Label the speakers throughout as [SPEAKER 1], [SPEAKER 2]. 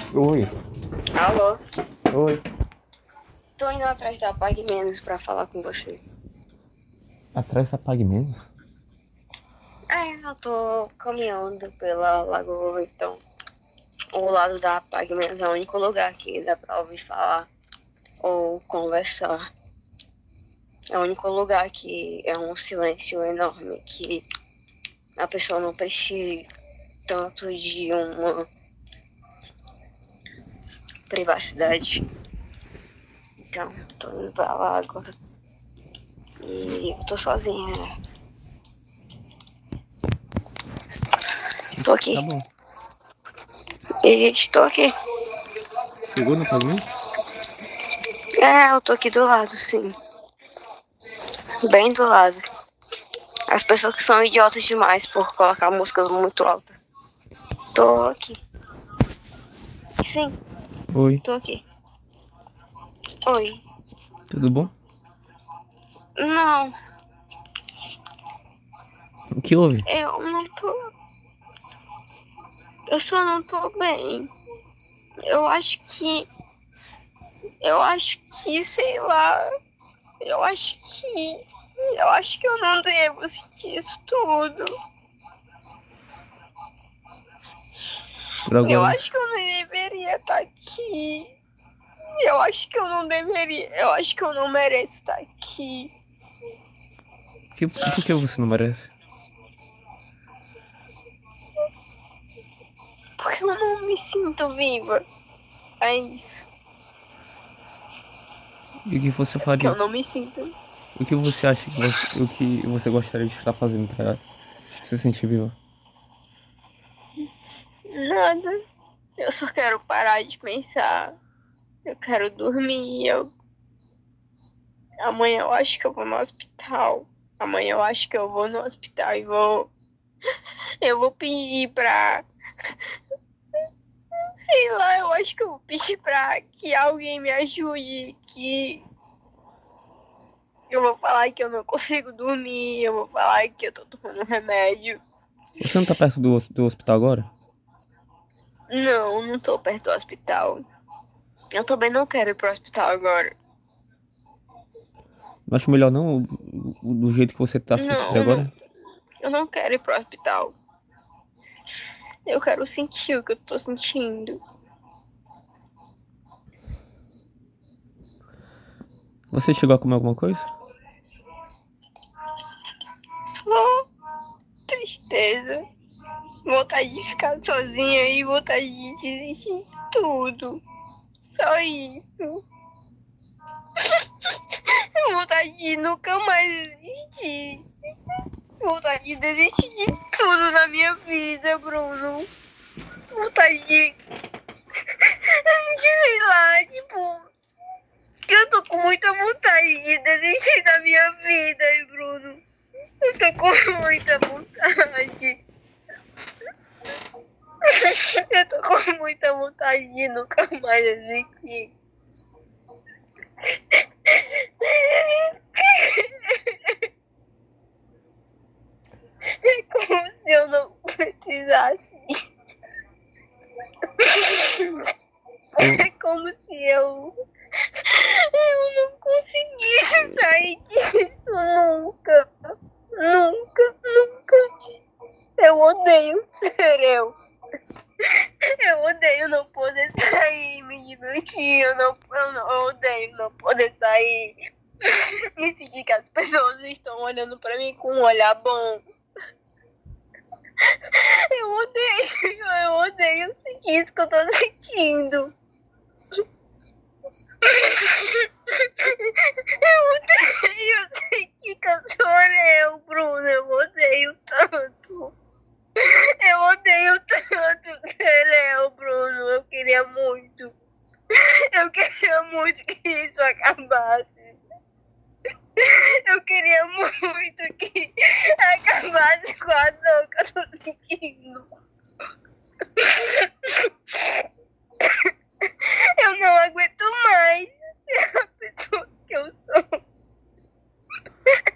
[SPEAKER 1] Oi,
[SPEAKER 2] Alô?
[SPEAKER 1] oi.
[SPEAKER 2] Tô indo atrás da Pague Menos pra falar com você.
[SPEAKER 1] Atrás da Pague Menos?
[SPEAKER 2] Eu tô caminhando pela lagoa, então o lado da Pague Menos é o único lugar que dá pra ouvir falar ou conversar. É o único lugar que é um silêncio enorme, que a pessoa não precisa tanto de uma privacidade. Então, tô indo pra lá agora. E eu tô sozinha. Tô aqui.
[SPEAKER 1] Tá bom.
[SPEAKER 2] E estou aqui.
[SPEAKER 1] Chegou no Pague Menos?
[SPEAKER 2] Eu tô aqui do lado, sim. Bem do lado. As pessoas que são idiotas demais por colocar músicas muito altas. Tô aqui. Sim,
[SPEAKER 1] Oi,
[SPEAKER 2] tô aqui. Oi.
[SPEAKER 1] tudo bom?
[SPEAKER 2] Não,
[SPEAKER 1] O que houve?
[SPEAKER 2] eu não tô. Eu só não tô bem. Eu acho que. Eu acho que, sei lá. Eu acho que. Eu acho que eu não devo sentir isso tudo.
[SPEAKER 1] Por
[SPEAKER 2] Eu
[SPEAKER 1] agora
[SPEAKER 2] acho
[SPEAKER 1] você...
[SPEAKER 2] que eu não deveria estar aqui. Eu acho que eu não deveria. Eu acho que eu não mereço estar aqui.
[SPEAKER 1] Por que você não merece?
[SPEAKER 2] Porque eu não me sinto viva. É isso.
[SPEAKER 1] E o que você
[SPEAKER 2] Porque eu
[SPEAKER 1] faria?
[SPEAKER 2] não me sinto.
[SPEAKER 1] O que você acha que o que você gostaria de estar fazendo pra se sentir viva?
[SPEAKER 2] Nada. Eu só quero parar de pensar. Eu quero dormir. Amanhã eu acho que eu vou no hospital. Amanhã eu acho que eu vou no hospital e vou. Eu vou pedir pra. Sei lá, eu acho que eu vou pedir pra que alguém me ajude. Que eu vou falar que eu não consigo dormir. Eu vou falar que eu tô tomando remédio.
[SPEAKER 1] Você não tá perto do hospital agora?
[SPEAKER 2] Não, não tô perto do hospital. Eu também não quero ir pro hospital agora.
[SPEAKER 1] Não acho melhor não, do jeito que você tá se sentindo
[SPEAKER 2] Não, não,
[SPEAKER 1] agora?
[SPEAKER 2] eu não quero ir pro hospital. Eu quero sentir o que eu tô sentindo.
[SPEAKER 1] Você chegou a comer alguma coisa?
[SPEAKER 2] Só tristeza. Vontade de ficar sozinha e vontade de desistir de tudo. Só isso. Vontade de nunca mais existir. Vontade de desistir de tudo na minha vida, Bruno. Vontade de. Sei lá, tipo. Eu tô com muita vontade de desistir da minha vida, Bruno. Eu tô com muita vontade. Eu tô com muita vontade de nunca mais existir. É como se eu não precisasse.
[SPEAKER 1] Eu,
[SPEAKER 2] É como se eu não conseguisse sair disso nunca. Nunca, nunca. Eu odeio ser eu. Eu odeio não poder sair e me divertir. Eu odeio não poder sair. Me sentir que as pessoas estão olhando pra mim com um olhar bom. Eu odeio sentir isso que eu tô sentindo. Eu odeio sentir que eu sou eu, Bruno. Eu odeio tanto. Eu odeio tanto ser eu, Bruno. Eu queria muito que isso acabasse. Eu queria muito que acabasse com a dor que eu tô sentindo. Eu não aguento mais ser a pessoa que eu sou.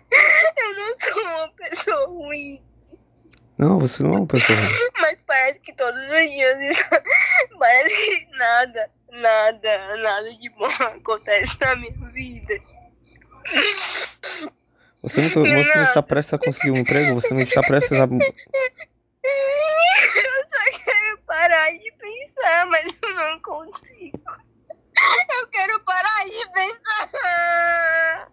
[SPEAKER 2] Eu não sou uma pessoa ruim,
[SPEAKER 1] não, você não é uma pessoa ruim.
[SPEAKER 2] mas parece que todos os dias isso parece que nada de bom acontece na minha vida.
[SPEAKER 1] Você não está prestes a conseguir um emprego? Você não está prestes a.
[SPEAKER 2] Eu só quero parar de pensar, mas eu não consigo. Eu quero parar de pensar.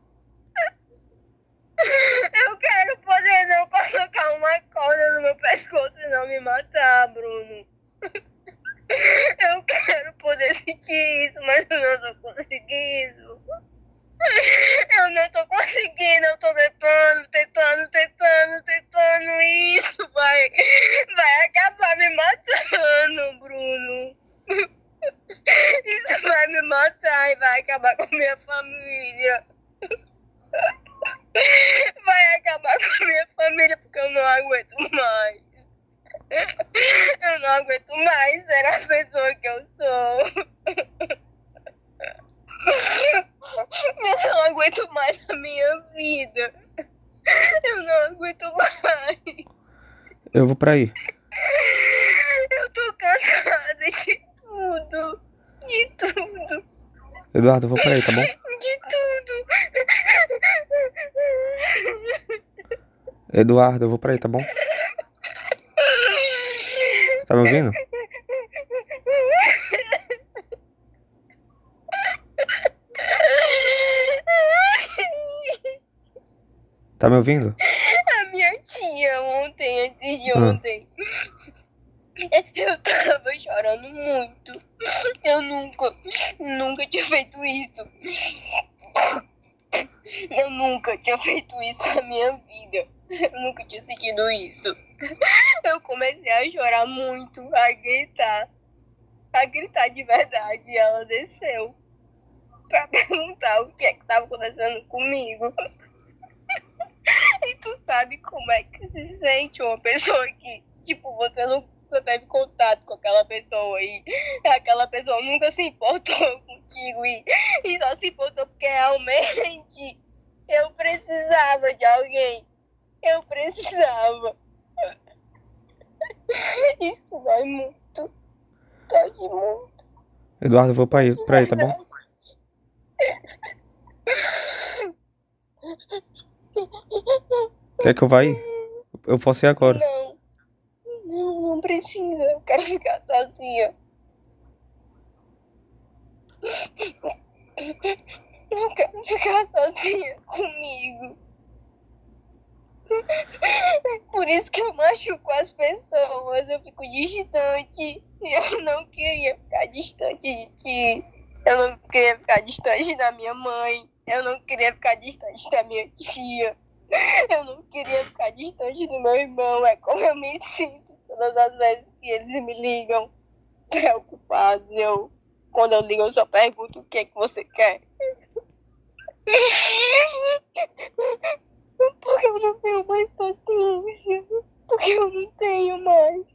[SPEAKER 2] Eu quero poder não colocar uma corda no meu pescoço e não me matar, Bruno. Eu quero poder sentir isso, mas eu não tô conseguindo. Eu não tô conseguindo, eu tô tentando. E isso vai acabar me matando, Bruno. Isso vai me matar e vai acabar com minha família. Vai acabar com minha família porque eu não aguento mais. Eu não aguento mais ser a pessoa que eu sou. Eu não aguento mais a minha vida. Eu não aguento mais.
[SPEAKER 1] Eu vou pra aí.
[SPEAKER 2] Eu tô cansada de tudo. De tudo.
[SPEAKER 1] Eduardo, eu vou pra aí, tá bom?
[SPEAKER 2] De tudo.
[SPEAKER 1] Eduardo, eu vou pra aí, tá bom? Tá me ouvindo? Tá me ouvindo?
[SPEAKER 2] A minha tia ontem, antes de ontem, eu tava chorando muito. Eu nunca tinha feito isso. Eu nunca tinha feito isso na minha vida. Eu nunca tinha sentido isso. Eu comecei a chorar muito, a gritar de verdade. E ela desceu pra perguntar o que é que tava acontecendo comigo. E tu sabe como é que se sente uma pessoa que, tipo, você nunca teve contato com aquela pessoa e aquela pessoa nunca se importou contigo e só se importou porque realmente eu precisava de alguém. Eu precisava. Isso dói muito. Dói muito.
[SPEAKER 1] Eduardo, eu vou pra aí, tá bom? Quer que eu vá aí? Eu posso ir agora.
[SPEAKER 2] Não precisa. Eu quero ficar sozinha. Eu quero ficar sozinha comigo. Por isso que eu machuco as pessoas. Eu fico distante. Eu não queria ficar distante de ti. Eu não queria ficar distante da minha mãe. Eu não queria ficar distante da minha tia. Eu não queria ficar distante do meu irmão. É como eu me sinto todas as vezes que eles me ligam preocupados. Quando eu ligo, eu só pergunto o que é que você quer. Porque eu não tenho mais paciência. Porque eu não tenho mais.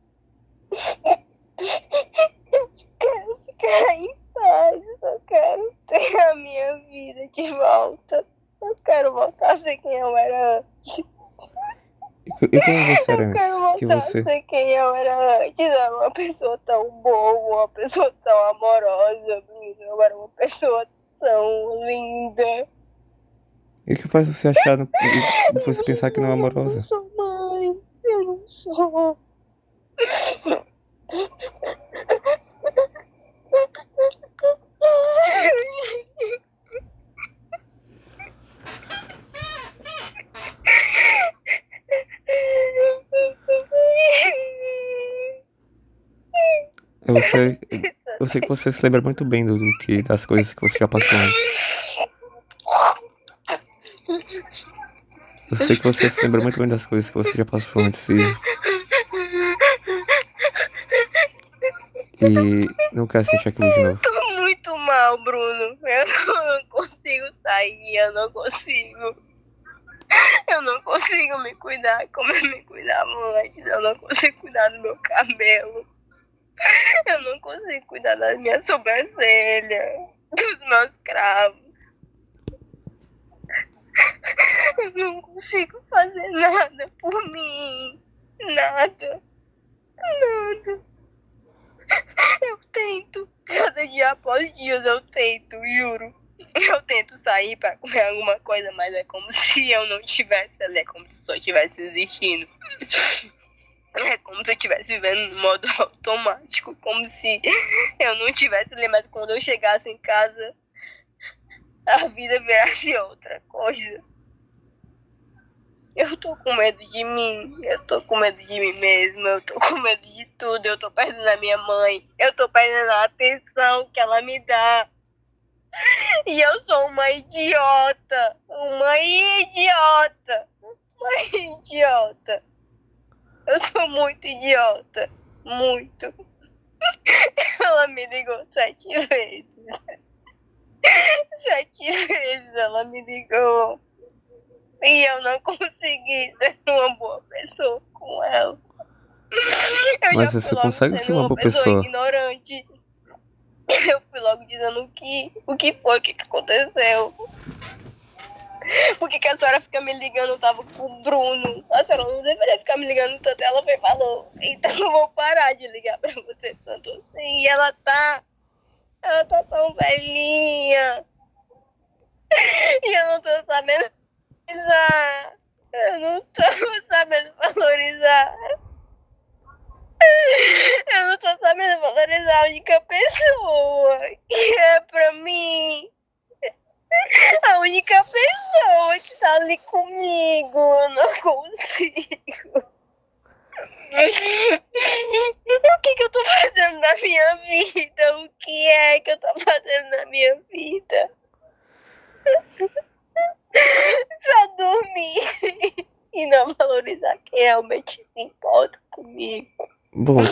[SPEAKER 2] Eu quero ficar em paz. Eu quero ter a minha vida de volta. Eu quero voltar a ser quem eu era antes.
[SPEAKER 1] E como você era
[SPEAKER 2] Eu quero
[SPEAKER 1] antes?
[SPEAKER 2] voltar a ser quem eu era antes. Eu era uma pessoa tão boa, uma pessoa tão amorosa. Eu era uma pessoa tão linda.
[SPEAKER 1] E o que faz você achar, você pensar que não é amorosa?
[SPEAKER 2] Eu não sou mais. Eu não sou.
[SPEAKER 1] Eu sei que você se lembra muito bem das coisas que você já passou antes. Eu sei que você se lembra muito bem das coisas que você já passou antes e não quer sentir aquilo de novo.
[SPEAKER 2] Tô muito mal, Bruno. Eu não consigo sair, eu não consigo. Eu não consigo me cuidar como eu me cuidava antes. Eu não consigo cuidar do meu cabelo. Eu não consigo cuidar das minhas sobrancelhas, dos meus cravos. Eu não consigo fazer nada por mim. Nada. dia após dias eu tento, juro. Eu tento sair pra comer alguma coisa, mas é como se eu não estivesse ali, é como se só estivesse existindo. É como se eu estivesse vivendo no modo automático, como se eu não estivesse ali, mas quando eu chegasse em casa, a vida virasse outra coisa. Eu tô com medo de mim, eu tô com medo de mim mesma, eu tô com medo de tudo, eu tô perdendo a minha mãe, eu tô perdendo a atenção que ela me dá. E eu sou uma idiota, uma idiota. Eu sou muito idiota, muito. Ela me ligou 7 vezes. 7 vezes ela me ligou. E eu não consegui ser uma boa pessoa com ela. Eu
[SPEAKER 1] Mas
[SPEAKER 2] já fui
[SPEAKER 1] você
[SPEAKER 2] logo
[SPEAKER 1] consegue ser
[SPEAKER 2] sendo
[SPEAKER 1] uma
[SPEAKER 2] uma
[SPEAKER 1] boa
[SPEAKER 2] pessoa
[SPEAKER 1] pessoa.
[SPEAKER 2] ignorante. Eu fui logo dizendo o que foi, o que aconteceu. Por que a senhora fica me ligando? Eu tava com o Bruno. A senhora não deveria ficar me ligando tanto. Ela foi e falou, então eu vou parar de ligar pra você tanto assim. E ela tá tão velhinha. E eu não tô sabendo valorizar. Eu não tô sabendo valorizar. Eu não tô sabendo valorizar a única pessoa que é pra mim. A única pessoa que tá ali comigo. Eu não consigo. O que eu tô fazendo na minha vida? O que é que eu tô fazendo na minha vida? Só dormir e não valorizar quem realmente se importa comigo.
[SPEAKER 1] Bom,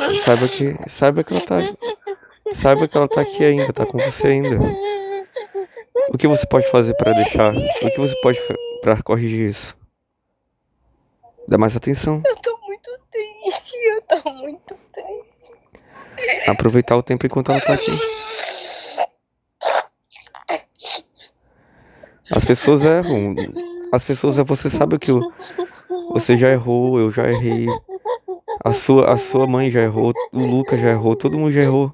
[SPEAKER 1] saiba que ela tá aqui ainda, tá com você ainda. O que você pode fazer pra deixar? O que você pode pra corrigir isso? Dá mais atenção.
[SPEAKER 2] Eu tô muito triste, eu tô muito triste.
[SPEAKER 1] Aproveitar o tempo enquanto ela tá aqui. As pessoas erram. Você sabe o que você já errou, eu já errei. A sua mãe já errou, o Lucas já errou, todo mundo já errou.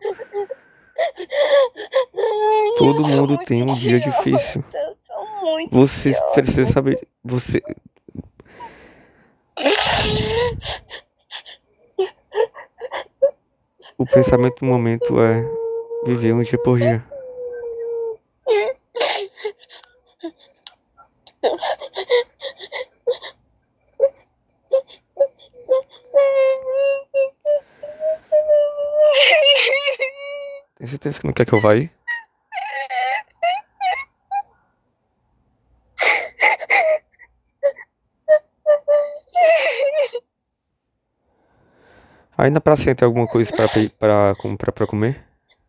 [SPEAKER 2] Eu
[SPEAKER 1] Todo
[SPEAKER 2] sou
[SPEAKER 1] mundo
[SPEAKER 2] muito
[SPEAKER 1] tem um dia
[SPEAKER 2] idiota,
[SPEAKER 1] difícil.
[SPEAKER 2] eu sou muito
[SPEAKER 1] Você precisa
[SPEAKER 2] idiota.
[SPEAKER 1] saber, o pensamento do momento é viver um dia por dia. Tem certeza que não quer que eu vá aí? Aí na pracinha tem alguma coisa pra comer?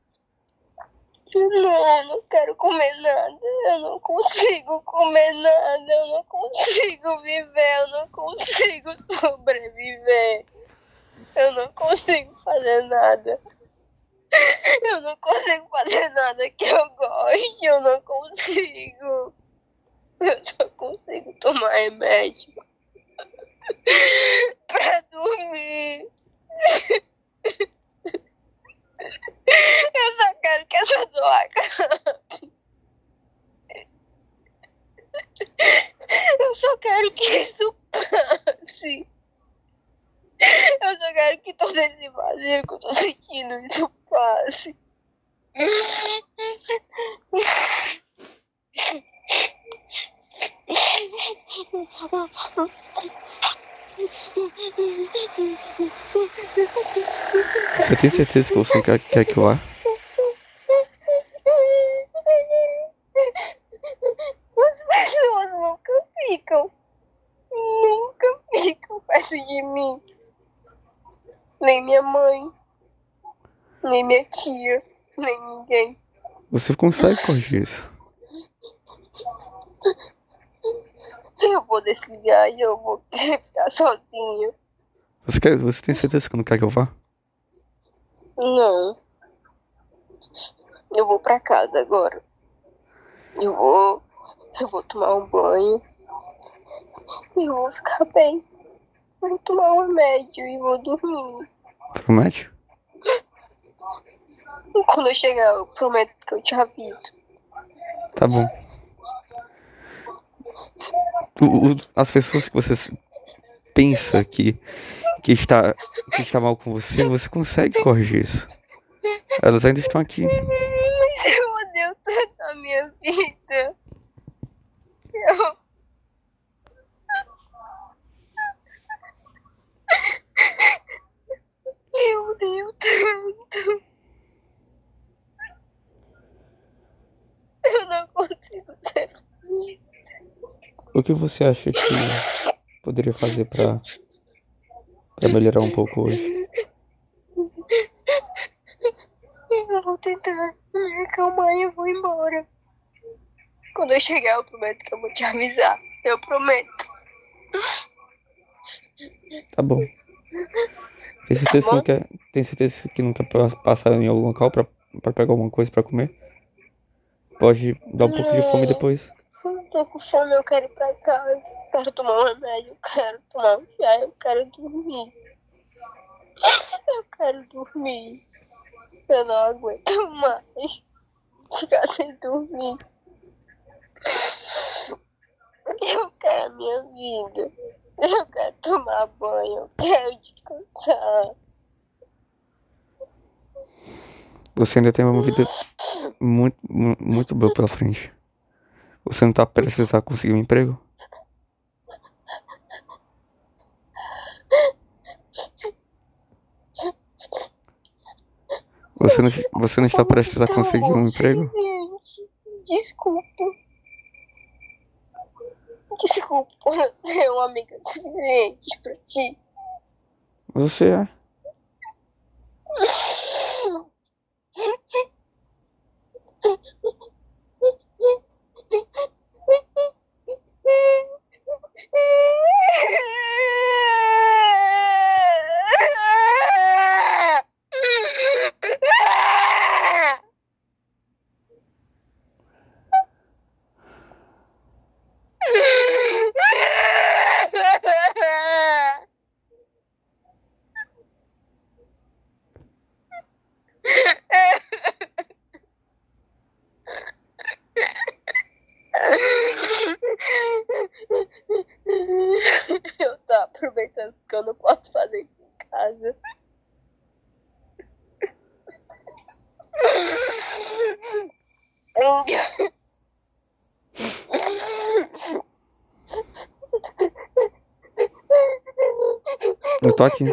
[SPEAKER 2] Não, eu não quero comer nada. Eu não consigo comer nada. Eu não consigo viver. Eu não consigo sobreviver. Eu não consigo fazer nada. Eu não consigo fazer nada que eu goste. Eu não consigo. Eu só consigo tomar remédio pra dormir. Eu só quero que essa dor acabe. Eu só quero que isso passe. Eu só quero que todo esse vazio que eu tô sentindo isso passe.
[SPEAKER 1] Você tem certeza que você não quer que eu vá?
[SPEAKER 2] As pessoas nunca ficam perto de mim. Nem minha mãe, nem minha tia, nem ninguém.
[SPEAKER 1] Você consegue corrigir isso.
[SPEAKER 2] Eu vou desligar e eu vou ficar sozinha.
[SPEAKER 1] Você tem certeza que não quer que eu vá?
[SPEAKER 2] Não. Eu vou pra casa agora. Eu vou tomar um banho. E vou ficar bem. Vou tomar um remédio e vou dormir.
[SPEAKER 1] Promete?
[SPEAKER 2] Quando eu chegar, eu prometo que eu te aviso.
[SPEAKER 1] Tá bom. As pessoas que você pensa que está mal com você, você consegue corrigir isso. Elas ainda estão aqui.
[SPEAKER 2] Mas eu odeio tanto a minha vida. Eu odeio tanto. Eu não consigo ser feliz.
[SPEAKER 1] O que você acha que poderia fazer pra melhorar um pouco hoje?
[SPEAKER 2] Eu vou tentar me acalmar e eu vou embora. Quando eu chegar, eu prometo que eu vou te avisar. Eu prometo.
[SPEAKER 1] Tá bom. Tem certeza que não quer, tem certeza que não quer passar em algum local pra pegar alguma coisa pra comer? Pode dar um pouco de fome
[SPEAKER 2] Não,
[SPEAKER 1] depois.
[SPEAKER 2] eu tô com fome, eu quero ir pra casa. Quero tomar um remédio, eu quero tomar um chá, eu quero dormir. Eu quero dormir. Eu não aguento mais ficar sem dormir. Eu quero a minha vida. Eu quero tomar banho, eu quero descansar.
[SPEAKER 1] Você ainda tem uma vida muito boa pela frente. Você não tá prestes a conseguir um emprego? Você não está
[SPEAKER 2] Como
[SPEAKER 1] prestes
[SPEAKER 2] você
[SPEAKER 1] a
[SPEAKER 2] tá
[SPEAKER 1] conseguir um
[SPEAKER 2] longe,
[SPEAKER 1] emprego?
[SPEAKER 2] gente? Desculpa. Desculpa por não ser uma amiga suficiente pra ti.
[SPEAKER 1] Você é.
[SPEAKER 2] Eu tô aproveitando que eu não posso fazer isso em casa.
[SPEAKER 1] Eu tô aqui.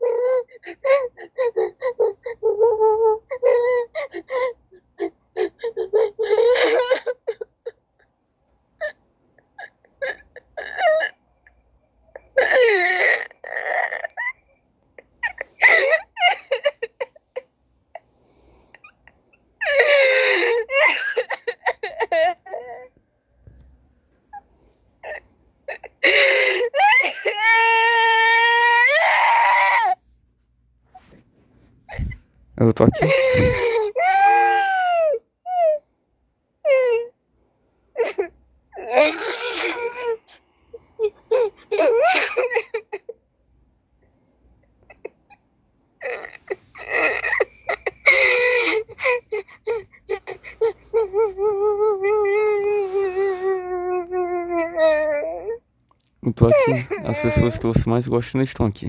[SPEAKER 1] Eu tô aqui. Eu tô aqui. As pessoas que você mais gosta não estão aqui.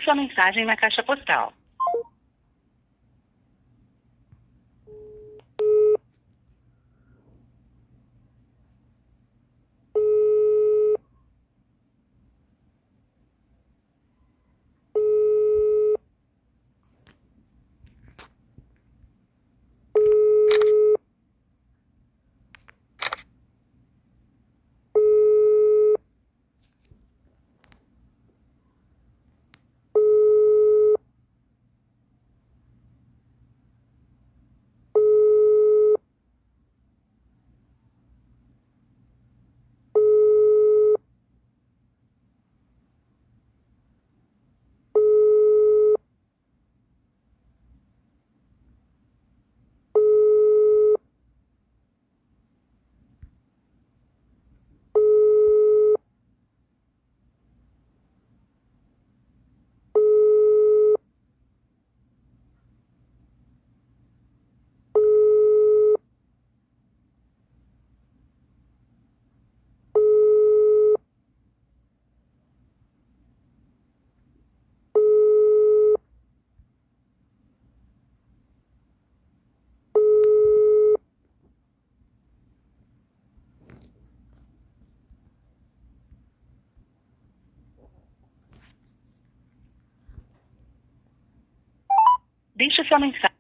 [SPEAKER 3] sua mensagem na caixa postal. Deixe sua mensagem.